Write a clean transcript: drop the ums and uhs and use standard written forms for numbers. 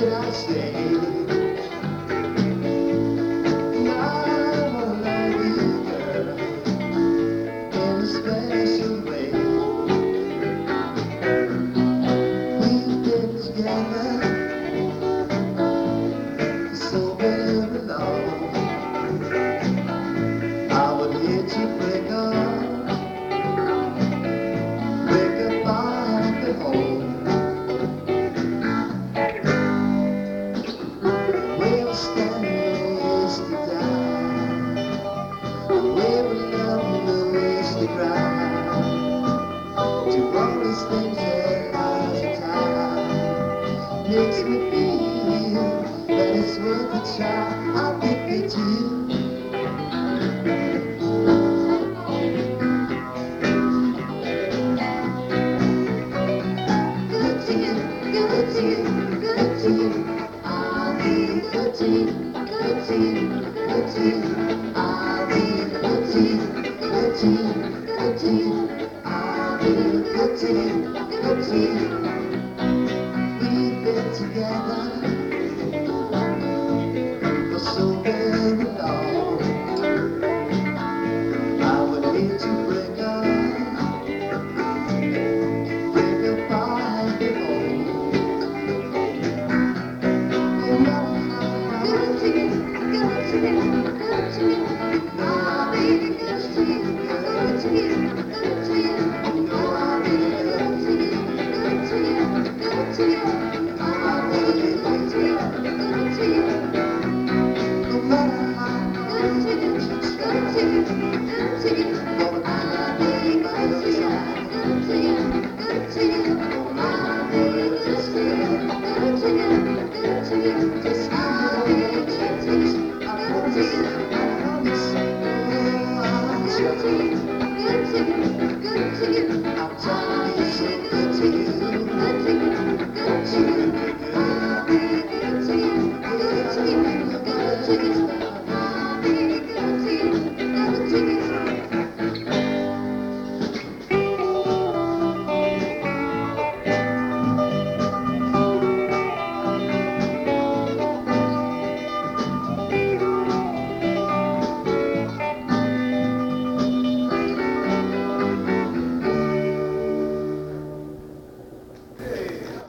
should I say? I wanna love you, girl, in a special way. We've been together for so very long. I would hate to break our happy home. We'll stand no ways to die. We will love no ways to cry. To all these things that lies a time makes me feel that it's worth a try. I'll give it to you. Good to you, good to you, good to you. I'll be good to you, good to you, good to you. I'll be good to you, good to you, good to you. I'll be good to you, good to you. We've been together for so very long. I would hate to break up our happy home. No matter how good to you, good to you, good to you. I'll be good to you, good to you, good to you. You know I'll be good to you, good to you, good to you. I'll be good to you, good to you. No matter how good to you, good to you, good to you. I'll be good to you, good to you, good to you. I'll be good to you, good to you, good to you.